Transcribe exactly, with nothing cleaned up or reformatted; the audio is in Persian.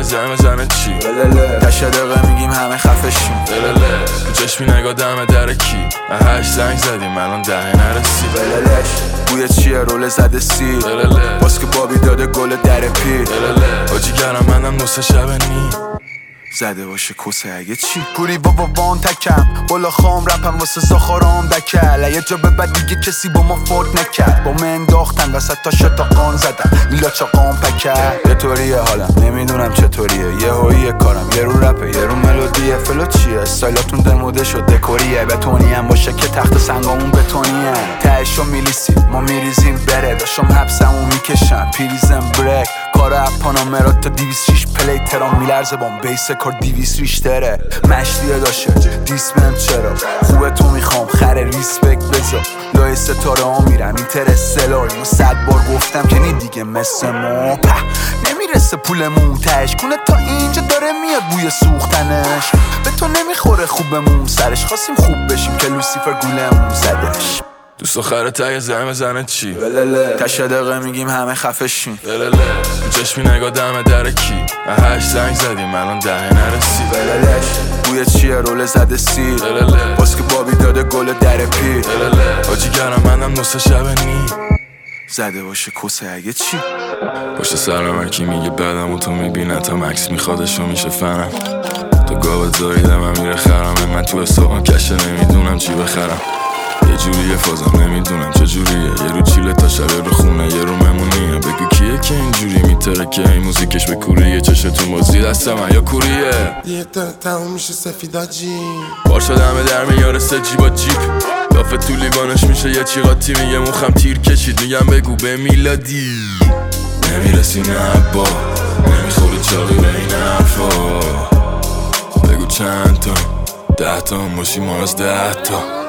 یه زمه زنه چی تشه دقیقه میگیم همه خفشیم تو چشمی نگاه دمه در کی هشت زنگ زدیم الان دهه نرسی بوی چیه روله زده سی باز که بابی داده گل در پیر آجی گرم منم نصف شب نی زده باشه کسه اگه چی پوری بابا وان تکم بالا خام رپم واسه زاخارام دکل یه جا به بعد دیگه کسی با ما فورد نکرد با من انداختن وسط تا شتا قان زدن میلا چاقام پکر یه طوریه حالم نمیدونم چطوریه یه هاییه کارم یه رو رپه یه رو ملودیه فلو چیه استایلاتون دموده شد دکوریه بتونی هم باشه که تخت سنگامون بتونیه تهشو میلیسی ما میریزیم بره داشتم حبسمون میکشم پیریزم بریک کار اپانا مراد تا دیویس شیش پلی ترام میلرزه بام بیس کار دیویس ریشتره مشتیه داشه دیسمن چرا خوبه تو میخوام خره ریسپکت بذار لای ستاره ها میرم اینترستلار اینو صد بار گفتم که نی دیگه مثل ما په نمیرسه پولمون تش کنه تا اینجا داره میاد بوی سوختنش به تو نمیخوره خوبمون سرش خواستیم خوب بشیم که لوسیفر گولمون زدش دوست آخره تا یه زمه زنه چی تشه دقیقه میگیم همه خفشیم تو چشمی نگاه دمه در کی هشت زنگ زدیم الان دهه نرسی بوی چیه روله زده سی باز که بابی داده گل در پیر آجی گرم منم نصف شب نی زده باشه کسه اگه چی پشت سرم هرکی میگه بدم و تو میبینه تا مکس میخوادشو میشه فنم تو گاوت زاییدم من میره خرم من تو حسابم کشه نمیدونم چی بخرم یه جوریه فازم نمیدونم چجوریه یه رو چیله تا شب رو خونه یه رو ممونیه بگو کیه که اینجوری میترکه این موزیکش به کوریه چشتون بازی دست من یا کوریه یه داره تموم میشه سفیداجی بار شدمه در میارسه جیبا جیب لافه تو لیوانش میشه یه چی قاطی میگه مخم تیر کشید میگم بگو به میلادی نمیرسی نه با نمیخوری چاقی به این حرفا بگو چند تا ده تا باشی ما از ده تا